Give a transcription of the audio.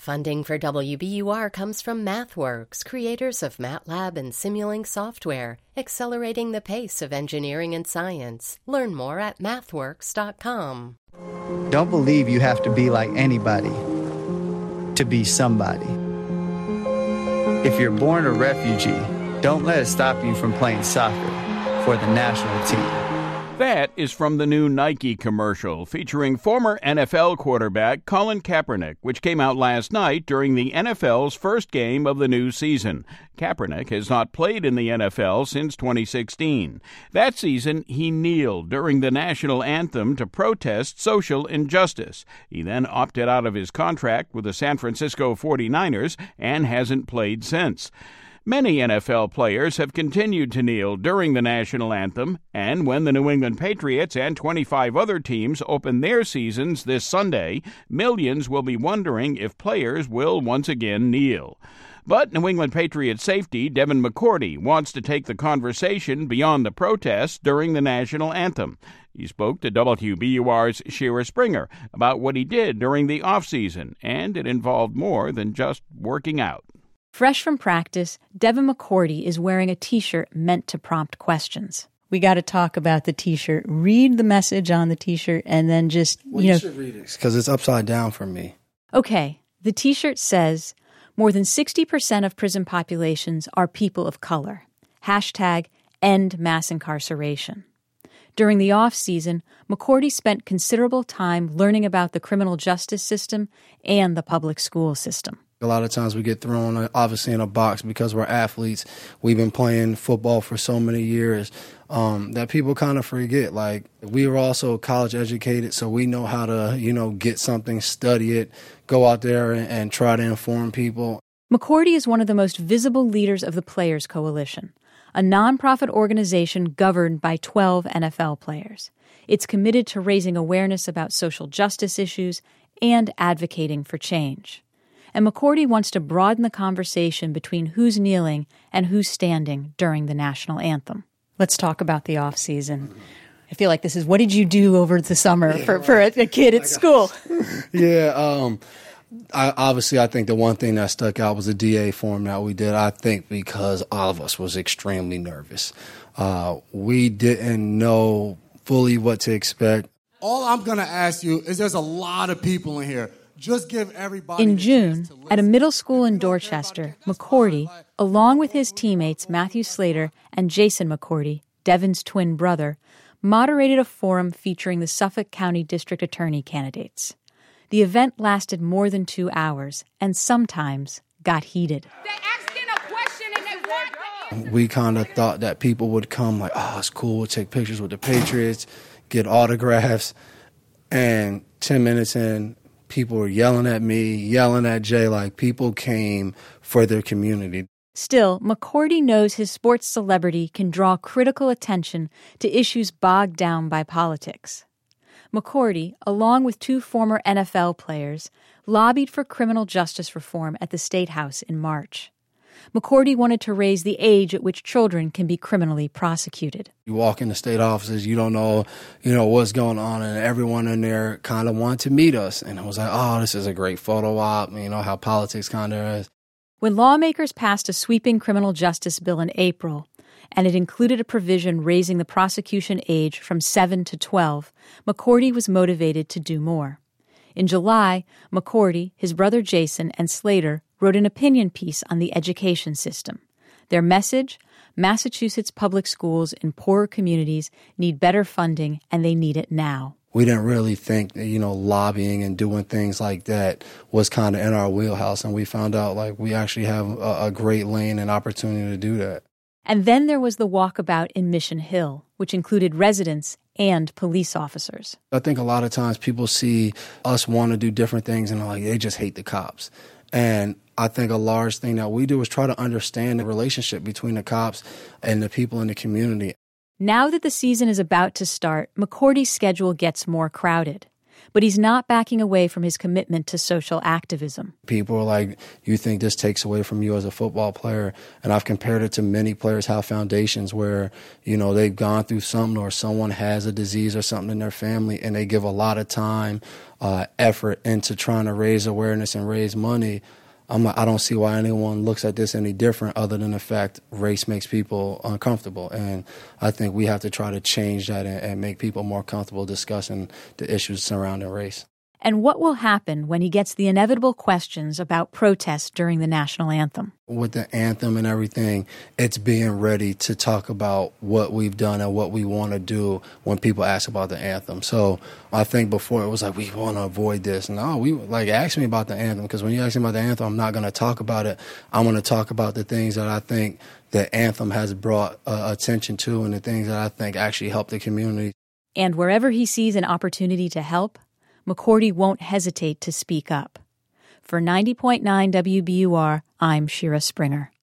Funding for WBUR comes from MathWorks, creators of MATLAB and Simulink software, accelerating the pace of engineering and science. Learn more at mathworks.com. Don't believe you have to be like anybody to be somebody. If you're born a refugee, don't let it stop you from playing soccer for the national team. That is from the new Nike commercial featuring former NFL quarterback Colin Kaepernick, which came out last night during the NFL's first game of the new season. Kaepernick has not played in the NFL since 2016. That season, he kneeled during the national anthem to protest social injustice. He then opted out of his contract with the San Francisco 49ers and hasn't played since. Many NFL players have continued to kneel during the national anthem, and when the New England Patriots and 25 other teams open their seasons this Sunday, millions will be wondering if players will once again kneel. But New England Patriots safety Devin McCourty wants to take the conversation beyond the protests during the national anthem. He spoke to WBUR's Shira Springer about what he did during the offseason, and it involved more than just working out. Fresh from practice, Devin McCourty is wearing a T-shirt meant to prompt questions. We got to talk about the T-shirt. Read the message on the T-shirt and then just, you should read it because it's upside down for me. Okay, the T-shirt says, more than 60% of prison populations are people of color. #end mass incarceration. During the off-season, McCourty spent considerable time learning about the criminal justice system and the public school system. A lot of times we get thrown, obviously, in a box because we're athletes. We've been playing football for so many years that people kind of forget. Like, we were also college educated, so we know how to, get something, study it, go out there and try to inform people. McCourty is one of the most visible leaders of the Players Coalition, a nonprofit organization governed by 12 NFL players. It's committed to raising awareness about social justice issues and advocating for change. And McCourty wants to broaden the conversation between who's kneeling and who's standing during the national anthem. Let's talk about the off-season. I feel like this is, what did you do over the summer for a kid at school? I think the one thing that stuck out was the DA form that we did. I think because all of us was extremely nervous. We didn't know fully what to expect. All I'm going to ask you is there's a lot of people in here. Just give everybody. In June, at a middle school in Dorchester, McCourty, along with his teammates Matthew Slater and Jason McCourty, Devin's twin brother, moderated a forum featuring the Suffolk County District Attorney candidates. The event lasted more than 2 hours and sometimes got heated. We kind of thought that people would come like, oh, it's cool, we'll take pictures with the Patriots, get autographs, and 10 minutes in, people were yelling at me, yelling at Jay, like people came for their community. Still, McCourty knows his sports celebrity can draw critical attention to issues bogged down by politics. McCourty, along with 2 former NFL players, lobbied for criminal justice reform at the State House in March. McCourty wanted to raise the age at which children can be criminally prosecuted. You walk in the state offices, you don't know, what's going on, and everyone in there kind of wanted to meet us. And I was like, oh, this is a great photo op, how politics kind of is. When lawmakers passed a sweeping criminal justice bill in April, and it included a provision raising the prosecution age from 7 to 12, McCourty was motivated to do more. In July, McCourty, his brother Jason, and Slater wrote an opinion piece on the education system. Their message: Massachusetts public schools in poorer communities need better funding, and they need it now. We didn't really think that, lobbying and doing things like that was kind of in our wheelhouse, and we found out, we actually have a great lane and opportunity to do that. And then there was the walkabout in Mission Hill, which included residents and police officers. I think a lot of times people see us want to do different things and they just hate the cops. And I think a large thing that we do is try to understand the relationship between the cops and the people in the community. Now that the season is about to start, McCourty's schedule gets more crowded. but he's not backing away from his commitment to social activism. People are like, you think this takes away from you as a football player? And I've compared it to many players have foundations where, they've gone through something or someone has a disease or something in their family, and they give a lot of time, effort into trying to raise awareness and raise money. I don't see why anyone looks at this any different other than the fact race makes people uncomfortable. And I think we have to try to change that and make people more comfortable discussing the issues surrounding race. And what will happen when he gets the inevitable questions about protests during the national anthem? With the anthem and everything, it's being ready to talk about what we've done and what we want to do when people ask about the anthem. So I think before it was like, we want to avoid this. No, ask me about the anthem, because when you ask me about the anthem, I'm not going to talk about it. I'm going to talk about the things that I think the anthem has brought attention to and the things that I think actually help the community. And wherever he sees an opportunity to help, McCourty won't hesitate to speak up. For 90.9 WBUR, I'm Shira Springer.